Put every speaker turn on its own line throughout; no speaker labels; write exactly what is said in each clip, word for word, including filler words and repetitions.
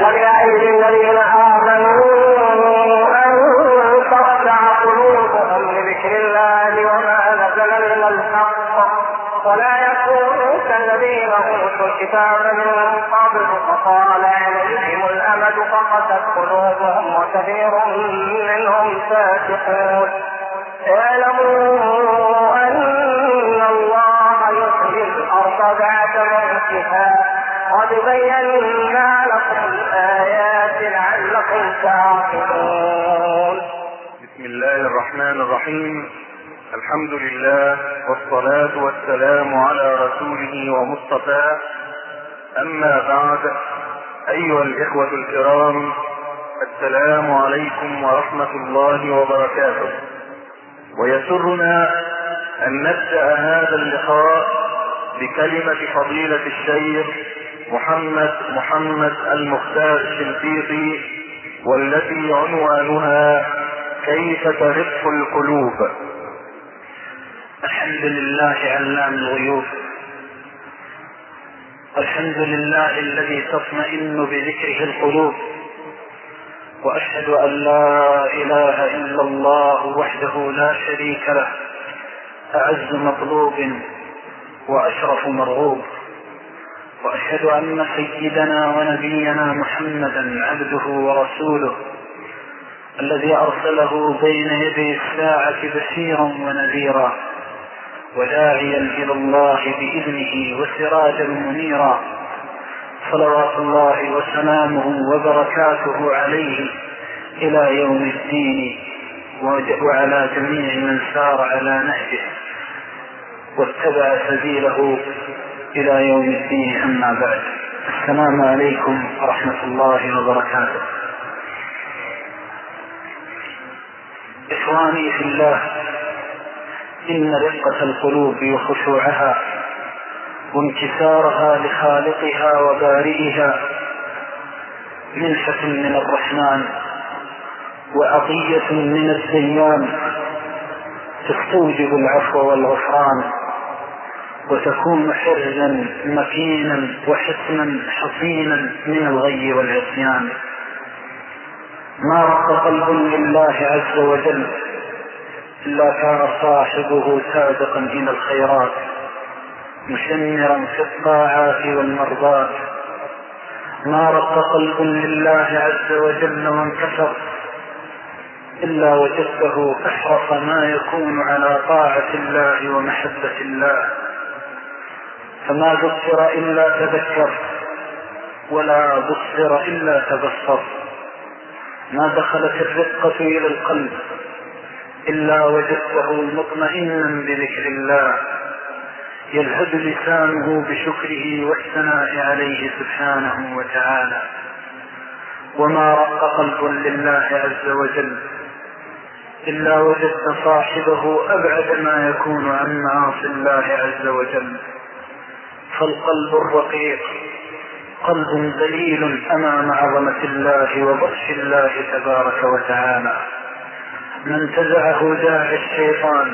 فليعلم الذين آمنوا أن تخشع قلوبهم لذكر الله وما نزل من الحق ولا يكونوا كالذين أوتوا الكتاب من قبل فطال عليهم الأمد فقست قلوبهم وكثير منهم فاسقون. اعلموا أن الله يحيي الأرض بعد موتها قد بينا لكم الآيات لعلكم تعقلون.
بسم الله الرحمن الرحيم. الحمد لله والصلاة والسلام على رسوله ومصطفاه. أما بعد، أيها الإخوة الكرام، السلام عليكم ورحمة الله وبركاته. ويسرنا أن نبدأ هذا اللقاء بكلمة فضيلة الشيخ محمد محمد المختار الشنقيطي، والتي عنوانها كيف ترق القلوب.
الحمد لله علام الغيوب، الحمد لله الذي تطمئن بذكره القلوب، وأشهد أن لا إله إلا الله وحده لا شريك له، أعز مطلوب وأشرف مرغوب. وأشهد أن سيدنا ونبينا محمدا عبده ورسوله الذي أرسله بين يدي الساعة بشيرا ونذيرا وداعيا إلى الله بإذنه وسراجا منيرا، صلوات الله وسلامه وبركاته عليه إلى يوم الدين وعلى جميع من سار على نهجه واتبع سبيله إلى يوم الدين. أما بعد، السلام عليكم ورحمة الله وبركاته. إخواني في الله، إن رقة القلوب وخشوعها وانكسارها لخالقها وبارئها منحة من الرحمن وعطية من الديان، تستوجب العفو والغفران، وتكون حرزا مكينا وحصنا حصينا من الغي والعصيان. ما رق قلب لله عز وجل إلا كان صاحبه سابقا إلى الخيرات، مشمرا في الطاعات والمرضات. ما رق قلب لله عز وجل وانكسر إلا وجدته أحرص ما يكون على طاعة الله ومحبة الله. فما ذكر إلا تذكر، ولا بصر إلا تبصر. ما دخلت الرقة إلى القلب إلا وجدته مطمئنا بذكر الله، يلهج لسانه بشكره والثناء عليه سبحانه وتعالى. وما رق قلب لله عز وجل إلا وجدت صاحبه أبعد ما يكون عن معاصي الله عز وجل. فالقلب الرقيق قلب ذليل أمام عظمة الله وبطش الله تبارك وتعالى. ما انتزعه داعي الشيطان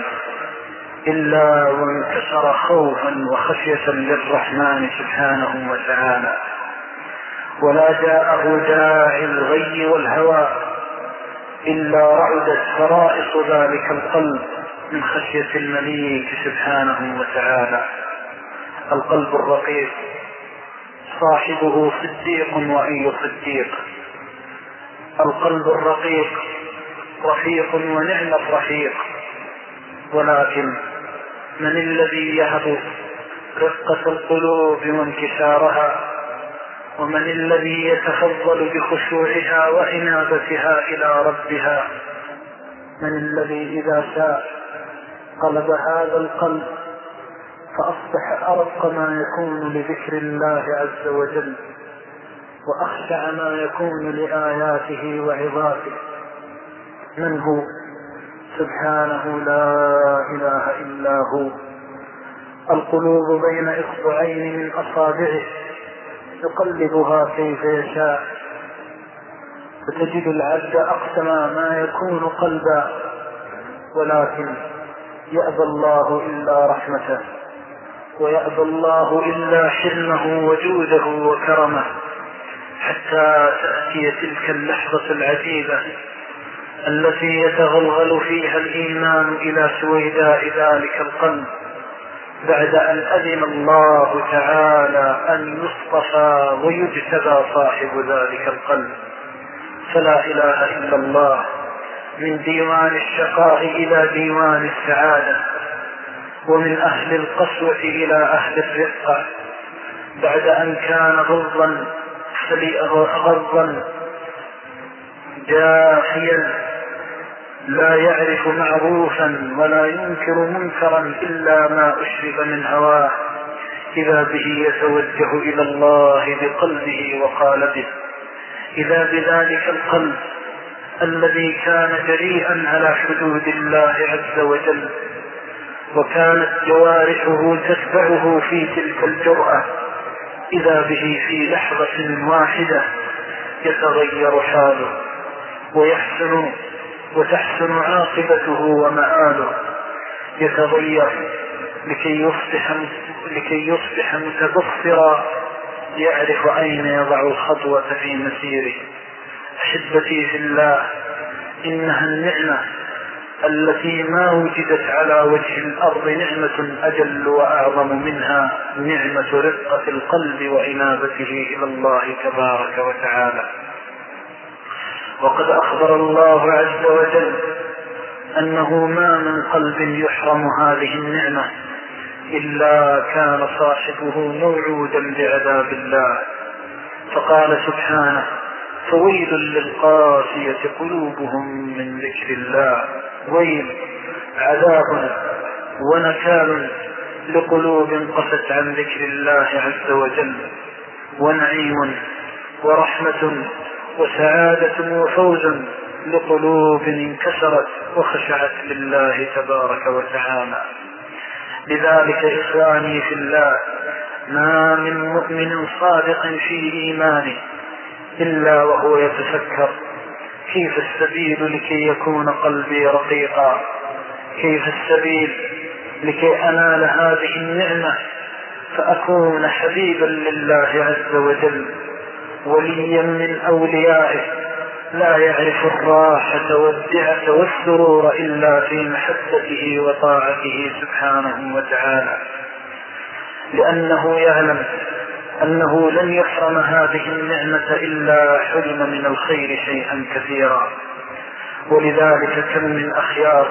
إلا وانكسر خوفا وخشية للرحمن سبحانه وتعالى. ولا جاءه داعي الغي والهوى إلا رعدت فرائص ذلك القلب من خشية المليك سبحانه وتعالى. القلب الرقيق صاحبه صديق وأي صديق. القلب الرقيق رفيق ونعم الرفيق. ولكن من الذي يهب رقة القلوب وانكسارها؟ ومن الذي يتفضل بخشوعها وإنابتها إلى ربها؟ من الذي إذا شاء قلب هذا القلب فأصبح أرق ما يكون لذكر الله عز وجل، وأخشع ما يكون لآياته وعظاته؟ من هو؟ سبحانه لا إله إلا هو. القلوب بين إصبعين من أصابعه يقلبها كيف يشاء، فتجد العبد أقسم ما يكون قلبا، ولكن يأبى الله إلا رحمته، ويأبى الله إلا حلمه وجوده وكرمه، حتى تأتي تلك اللحظة العجيبة التي يتغلغل فيها الإيمان إلى سويداء ذلك القلب بعد أن أذن الله تعالى أن يصطفى ويجتبى صاحب ذلك القلب. فلا إله إلا الله، من ديوان الشقاء إلى ديوان السعادة، ومن أهل القسوة إلى أهل الرقة، بعد أن كان غضا غضا جافيا لا يعرف معروفا ولا ينكر منكرا إلا ما أشرب من هواه، إذا به يتوجه إلى الله بقلبه وقالبه، إذا بذلك القلب الذي كان جريئا على حدود الله عز وجل، وكانت جوارحه تتبعه في تلك الجرأة، إذا به في لحظة واحدة يتغير حاله ويحسن وتحسن عاقبته ومآله، يتغير لكي يصبح لكي يصبح متبصرا يعرف أين يضع الخطوة في مسيره. أحبتي في الله، إنها النعمة التي ما وجدت على وجه الأرض نعمة أجل وأعظم منها نعمة رقة القلب وإنابته إلى الله تبارك وتعالى. وقد أخبر الله عز وجل أنه ما من قلب يحرم هذه النعمة إلا كان صاحبه موعودا بعذاب الله، فقال سبحانه: فويل للقاسية قلوبهم من ذكر الله. ويل، عذاب ونكال لقلوب قست عن ذكر الله عز وجل، ونعيم ورحمة وسعادة وفوز لقلوب انكسرت وخشعت لله تبارك وتعالى. لذلك إخواني في الله، ما من مؤمن صادق في إيمانه إلا وهو يتفكر: كيف السبيل لكي يكون قلبي رقيقا؟ كيف السبيل لكي أنال هذه النعمة فأكون حبيبا لله عز وجل، وليا من أوليائه، لا يعرف الراحة والدعة والسرور إلا في محبته وطاعته سبحانه وتعالى، لأنه يعلم أنه لن يحرم هذه النعمة إلا حرم من الخير شيئا كثيرا. ولذلك كم من أخيار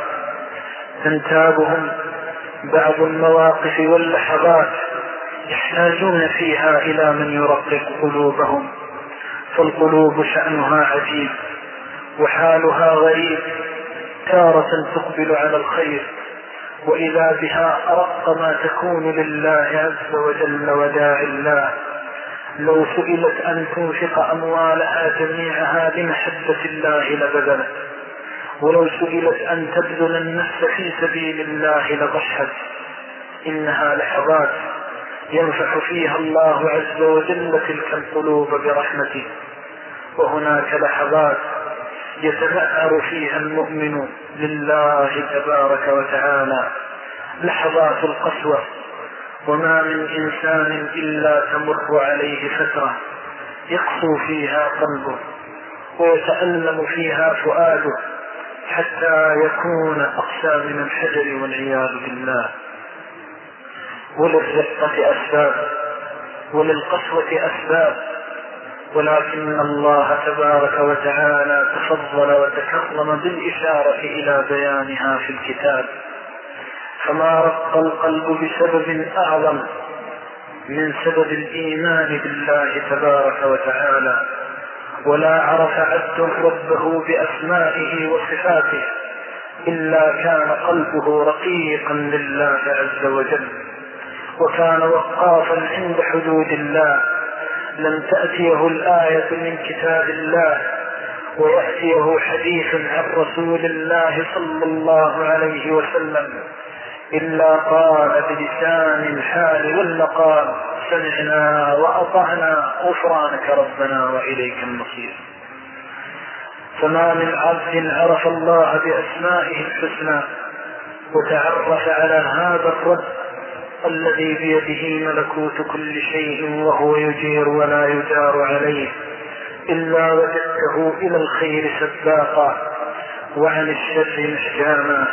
تنتابهم بعض المواقف واللحظات يحتاجون فيها إلى من يرقق قلوبهم، فالقلوب شأنها عجيب وحالها غريب، تارة تقبل على الخير وإذا بها أرق ما تكون لله عز وجل وداعي الله. لو سئلت أن تنفق أموالها جميعها لمحبة الله لبذلت، ولو سئلت أن تبذل النفس في سبيل الله لضحت. إنها لحظات ينفح فيها الله عز وجل تلك القلوب برحمته، وهناك لحظات يتمأر فيها المؤمن لله تبارك وتعالى، لحظات القسوة. وما من إنسان إلا تمر عليه فترة يقسو فيها قلبه ويتألم فيها فؤاده حتى يكون أقسى من الحجر والعياذ بالله. وللرقة أسباب وللقسوة أسباب، ولكن الله تبارك وتعالى تفضل وتكرم بالإشارة إلى بيانها في الكتاب، فما رق القلب بسبب أعظم من سبب الإيمان بالله تبارك وتعالى، ولا عرف عبد ربه بأسمائه وصفاته إلا كان قلبه رقيقا لله عز وجل، وكان وقافا عند حدود الله. لم تأتيه الآية من كتاب الله ويأتيه حديث عن رسول الله صلى الله عليه وسلم إلا قال بلسان الحال والمقال: سمعنا وأطعنا غفرانك ربنا وإليك المصير. فما من عبد عرف الله بأسمائه الحسنى وتعرف على هذا الرب الذي بيده ملكوت كل شيء وهو يجير ولا يجار عليه، إلا وجدته إلى الخير سباقا وعن الشر محجاما.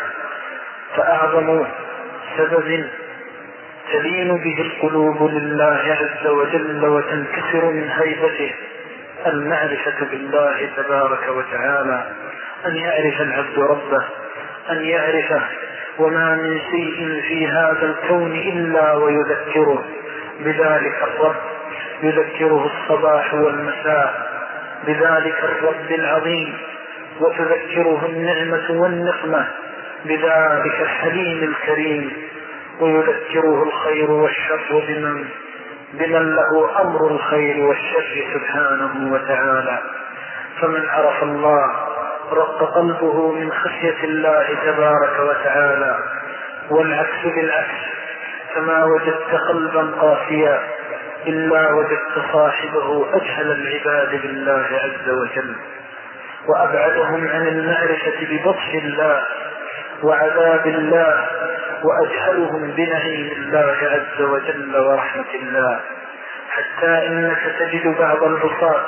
فأعظم سبب تلين به القلوب لله عز وجل وتنكسر من هيبته المعرفة بالله تبارك وتعالى، أن يعرف العبد ربه، أن يعرفه، وما من شيء في هذا الكون إلا ويذكره بذلك الرب، يذكره الصباح والمساء بذلك الرب العظيم، وتذكره النعمة والنقمة بذلك الحليم الكريم، ويذكره الخير والشر بمن, بمن له أمر الخير والشر سبحانه وتعالى. فمن عرف الله رق قلبه من خشية الله تبارك وتعالى، والعكس بالعكس، فما وجدت قلبا قاسيا إلا وجدت صاحبه أجهل العباد بالله عز وجل، وأبعدهم عن المعرفة ببطش الله وعذاب الله، وأجهلهم بنعيم الله عز وجل ورحمة الله، حتى إنك تجد بعض العصاة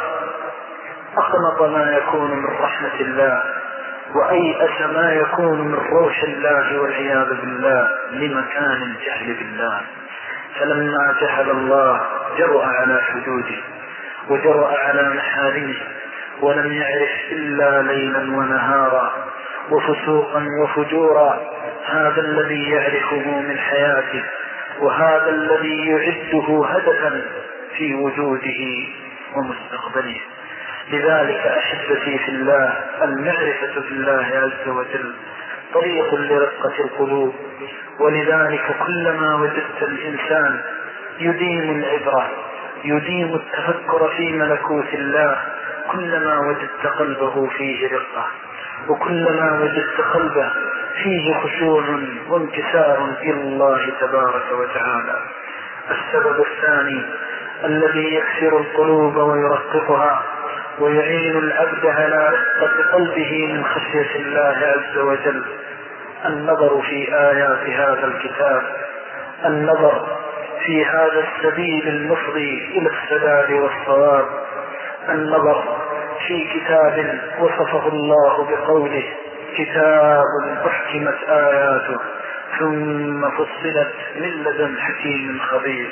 أقنط ما يكون من رحمة الله وأيأس ما يكون من روح الله والعياذ بالله لمكان الجهل بالله. فلما جهل الله جرأ على حدوده وجرأ على محارمه، ولم يعرف إلا ليلا ونهارا وفسوقا وفجورا. هذا الذي يعرفه من حياته، وهذا الذي يعده هدفا في وجوده ومستقبله. لذلك أحبتي في الله، المعرفة بالله عز وجل طريق لرقة القلوب. ولذلك كلما وجدت الإنسان يديم العبرة، يديم التفكر في ملكوت الله، كلما وجدت قلبه فيه رقة، وكلما وجدت قلبه فيه خشوع وانكسار إلى الله تبارك وتعالى. السبب الثاني الذي يكسر القلوب ويرققها ويعين العبد على رقة قلبه من خشية الله عز وجل النظر في آيات هذا الكتاب، النظر في هذا السبيل المفضي إلى السداد والصواب، النظر في كتاب وصفه الله بقوله كتاب أحكمت آياته ثم فصلت من لدن حكيم خبير.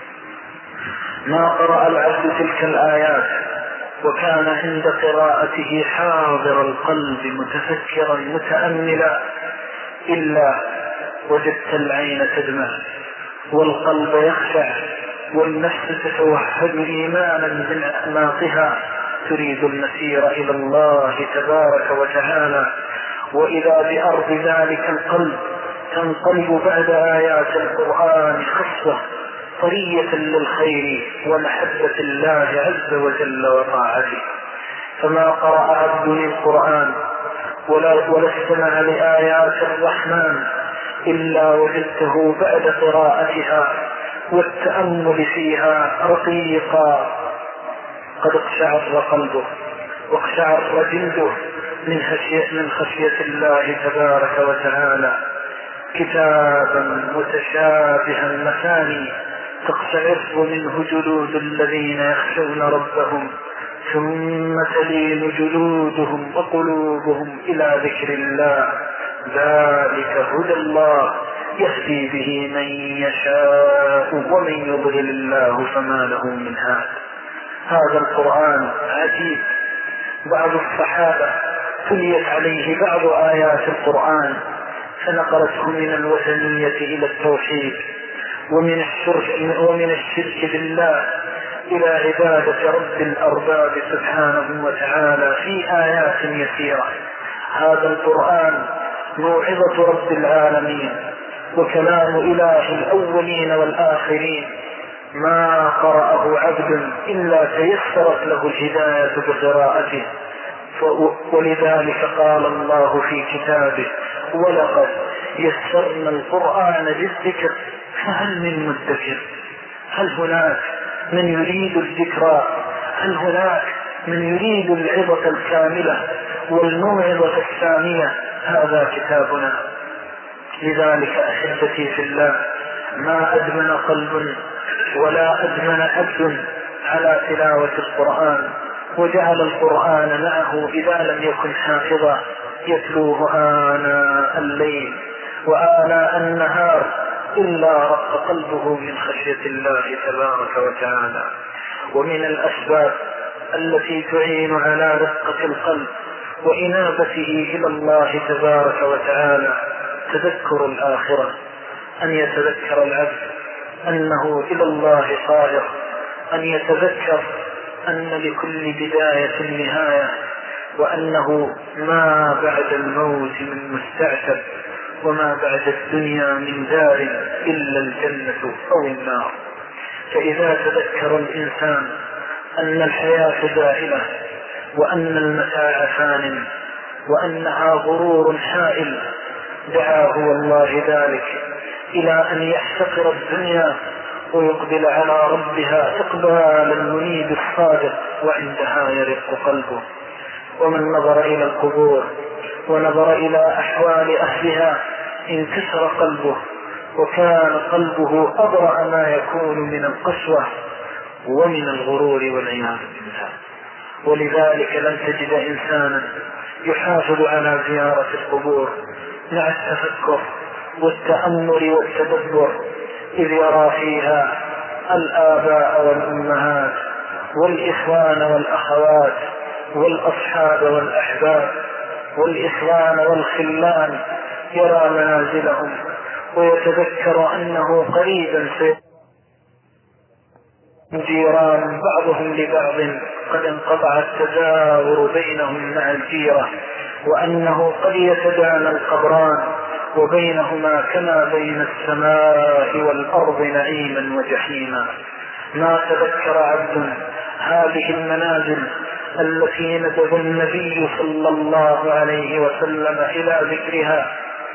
ما قرأ العبد تلك الآيات وكان عند قراءته حاضر القلب متفكرا متأملا إلا وجدت العين تدمع والقلب يخشع والنفس تتوهج إيمانا من أعماقها تريد المسير إلى الله تبارك وتعالى. وإذا بأرض ذلك القلب تنقلب بعد آيات القرآن خصة طرية للخير ومحبة الله عز وجل وطاعته. فما قرأ عبد القرآن ولا, ولا استمع لآيات الرحمن إلا وجدته بعد قراءتها والتأمل فيها رقيقا قد اقشعر قلبه واقشعر جلده من خشية, من خشية الله تبارك وتعالى. كتابا متشابها مثاني تقشعر منه جلود الذين يخشون ربهم ثم تلين جلودهم وقلوبهم إلى ذكر الله ذلك هدى الله يهدي به من يشاء ومن يضلل الله فما له من هاد. هذا القرآن عجيب. بعض الصحابة تليت عليه بعض آيات القرآن فنقلته من الوثنية إلى التوحيد ومن الشرك, ومن الشرك بالله إلى عبادة رب الأرباب سبحانه وتعالى في آيات يسيرة. هذا القرآن موعظة رب العالمين وكلام إله الأولين والآخرين، ما قرأه عبد إلا تيسرت له الهداية بقراءته. ولذلك قال الله في كتابه ولقد يسرنا القرآن للذكر فهل من مدكر. هل هناك من يريد الذكرى؟ هل هناك من يريد العظة الكاملة والموعظة الثانية؟ هذا كتابنا. لذلك أحبتي في الله، ما أدمن قلب ولا أدمن عبد على تلاوة القرآن وجعل القرآن معه إذا لم يكن حافظا يتلوه آناء الليل وآناء النهار إلا رق قلبه من خشية الله تبارك وتعالى. ومن الأسباب التي تعين على رقة القلب وإنابته إلى الله تبارك وتعالى تذكر الآخرة، أن يتذكر العبد أنه إلى الله صائر، أن يتذكر أن لكل بداية نهاية، وأنه ما بعد الموت من مستعتب، وما بعد الدنيا من دار إلا الجنة أو النار. فإذا تذكر الإنسان أن الحياة زائلة، وأن المتاع فان، وأنها غرور حائل، دعاه والله ذلك إلى أن يحتقر الدنيا ويقبل على ربها إقبال المنيب الصادق، وعندها يرق قلبه. ومن نظر إلى القبور ونظر إلى أحوال أهلها انكسر قلبه، وكان قلبه أبرأ ما يكون من القسوة ومن الغرور والعياذ بالله. ولذلك لن تجد إنسانا يحافظ على زيارة القبور مع التفكر والتأمل والتدبر، إذ يرى فيها الآباء والأمهات والإخوان والأخوات والأصحاب والأحباب والإخوان والخلان، يرى منازلهم ويتذكر أنه قريبا سيكون جيران بعضهم لبعض قد انقطع التزاور بينهم مع الجيرة، وأنه قد يتدانى القبران وبينهما كما بين السماء والأرض نعيما وجحيما. ما تذكر عبد هذه المنازل التي ندب النبي صلى الله عليه وسلم إلى ذكرها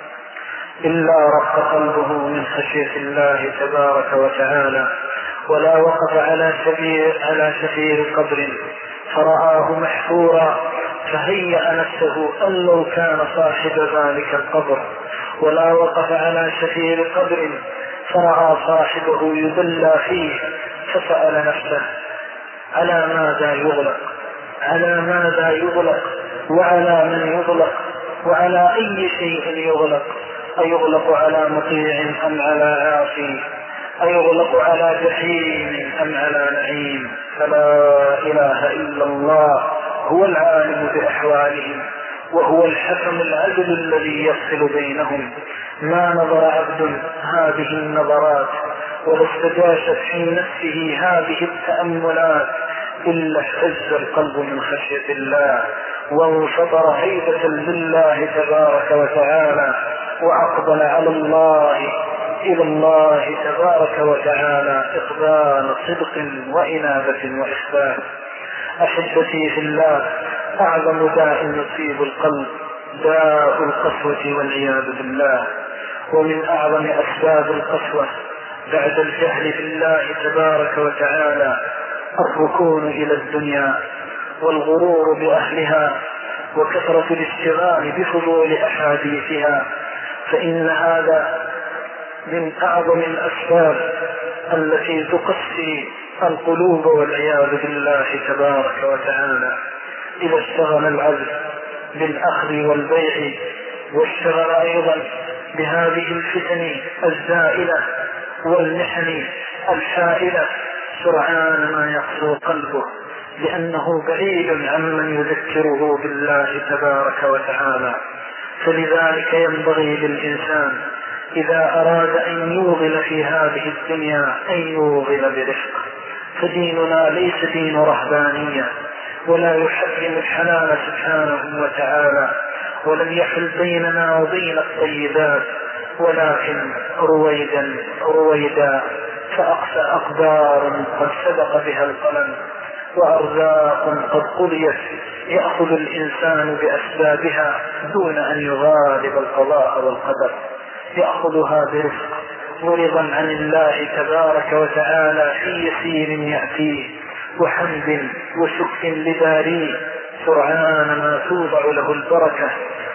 إلا رق قلبه من خشية الله تبارك وتعالى، ولا وقف على شفير على شفير قبر فرآه محفورا فهيأ نفسه أن لو كان صاحب ذلك القبر، ولا وقف على شفير قبر فرأى صاحبه يذلى فيه فسأل نفسه على ماذا يغلق، على ماذا يغلق، وعلى من يغلق، وعلى أي شيء يغلق، أيغلق على مطيع أم على عاصي، أيغلق على جحيم أم على نعيم؟ فلا إله إلا الله هو العالم بأحوالهم، وهو الحكم العدل الذي يفصل بينهم. ما نظر عبد هذه النظرات ولا استجاشت في نفسه هذه التأملات إلا اهتز القلب من خشية الله، وانفطر هيبة لله تبارك وتعالى، وأقبل على الله إلى الله تبارك وتعالى إقبال صدق وإنابة وإخبات. أحبتي في الله، أعظم داء يصيب القلب داء القسوة والعياذ بالله. ومن أعظم أسباب القسوة بعد الجهل بالله تبارك وتعالى الركون إلى الدنيا والغرور بأهلها وكثرة الاشتغال بفضول أحاديثها، فإن هذا من أعظم الأسباب التي تقسي القلوب والعياذ بالله تبارك وتعالى. إذا اشتغل العبد بالأخذ والبيع واشتغل أيضا بهذه الفتن الزائلة والمحن الحائلة سرعان ما يقسو قلبه، لأنه بعيد عمن يذكره بالله تبارك وتعالى. فلذلك ينبغي للإنسان إذا أراد أن يوغل في هذه الدنيا أن يوغل برفق، فديننا ليس دين رهبانية، ولا يحرم الحلال سبحانه وتعالى، ولم يحل بيننا وبين الطيبات، ولكن رويدا رويدا فأقسى أقدار قد سبق بها القلم، وأرزاق قد قضيت يأخذ الإنسان بأسبابها دون أن يغالب القضاء والقدر، يأخذها برفق ورضا عن الله تبارك وتعالى في يسير يأتيه، وحمد وشكر لباريه، سرعان ما توضع له البركة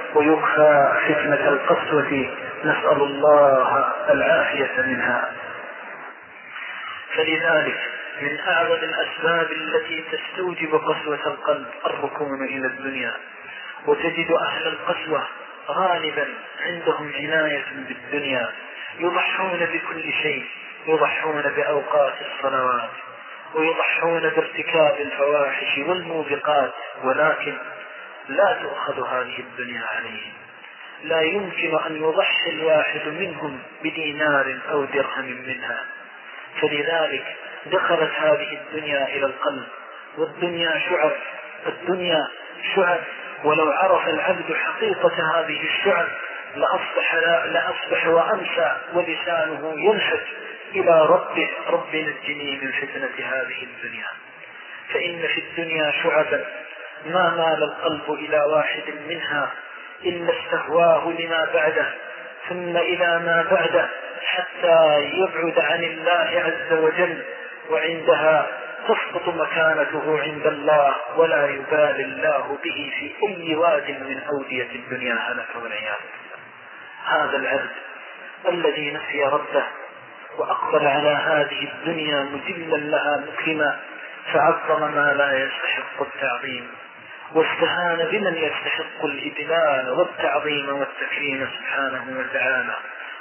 ويكفى فتنة القسوة، نسأل الله العافية منها. فلذلك من أعظم الأسباب التي تستوجب قسوة القلب الركون إلى الدنيا. وتجد أهل القسوة غالبا عندهم عناية بالدنيا، يضحون بكل شيء، يضحون بأوقات الصلوات، ويضحون بارتكاب الفواحش والموبقات، ولكن لا تؤخذ هذه الدنيا عليهم. لا يمكن أن يضحي الواحد منهم بدينار أو درهم منها. فلذلك دخلت هذه الدنيا إلى القلب، والدنيا شعب، الدنيا شعب، ولو عرف العبد حقيقة هذه الشعب لأصبح, لأصبح وأمسى ولسانه ينحت إلى ربه: رب نجني من فتنة هذه الدنيا. فإن في الدنيا شعبا ما مال القلب إلى واحد منها إلا استهواه لما بعده، ثم إلى ما بعده، حتى يبعد عن الله عز وجل، وعندها تسقط مكانته عند الله، ولا يبالي الله به في أي واد من أودية الدنيا هلك والعياذ بالله. هذا العبد الذي نسي ربه وأقبل على هذه الدنيا مجلا لها مكرما، فعظم ما لا يستحق التعظيم، واستهان بمن يستحق الإذلال والتعظيم والتكريم سبحانه وتعالى.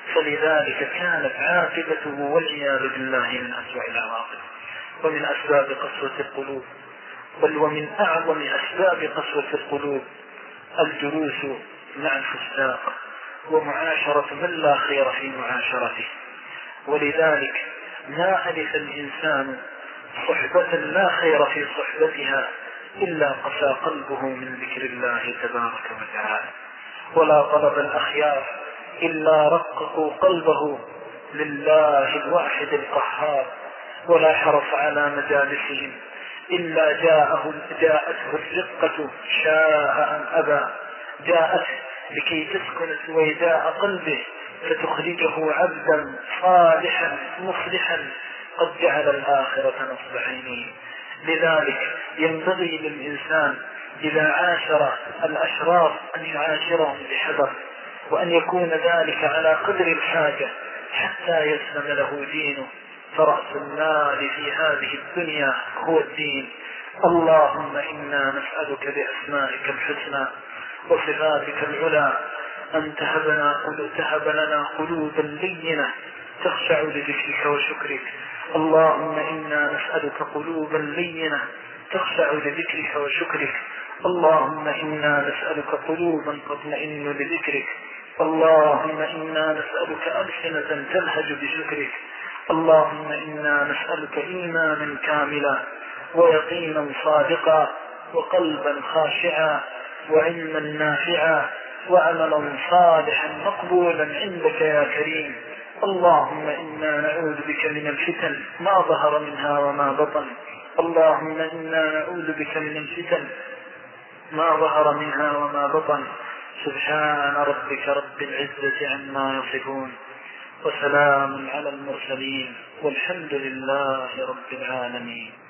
فلذلك كانت عاقبته والعياذ بالله من أسوأ العواقب. ومن أسباب قسوة القلوب، بل ومن أعظم أسباب قسوة القلوب، الجلوس مع الفساق ومعاشرة من لا خير في معاشرته. ولذلك ما ألف الإنسان صحبة لا خير في صحبتها إلا قسى قلبه من ذكر الله تبارك وتعالى، ولا طلب الأخيار إلا رققوا قلبه لله الواحد القهار، ولا حرص على مجالسهم إلا جاءه جاءته الرقة شاء أم أبى، جاءت لكي تسكن سويداء قلبه فتخرجه عبدا صالحا مصلحا قد جعل الآخرة نصب عينيه. لذلك ينبغي للإنسان إذا عاشر الأشرار أن يعاشرهم بحذر، وأن يكون ذلك على قدر الحاجة حتى يسلم له دينه. فرأس المال في هذه الدنيا هو الدين. اللهم إنا نسألك بأسمائك الحسنى وصفاتك العلى أن تهب لنا قلوبا لينة تخشع لذكرك وشكرك. اللهم إنا نسألك قلوبا لينة تخشع لذكرك وشكرك. اللهم إنا نسألك قلوبا تطمئن لذكرك. اللهم إنا نسألك ألسنة تلهج بشكرك. اللهم إنا نسألك إيمانا كاملا ويقينا صادقا وقلبا خاشعا وعلما نافعا وعملا صالحا مقبولا عندك يا كريم. اللهم إنا نعوذ بك من الفتن ما ظهر منها وما بطن. اللهم إنا نعوذ بك من الفتن ما ظهر منها وما بطن. سبحان ربك رب العزة عما يصفون، وسلام على المرسلين، والحمد لله رب العالمين.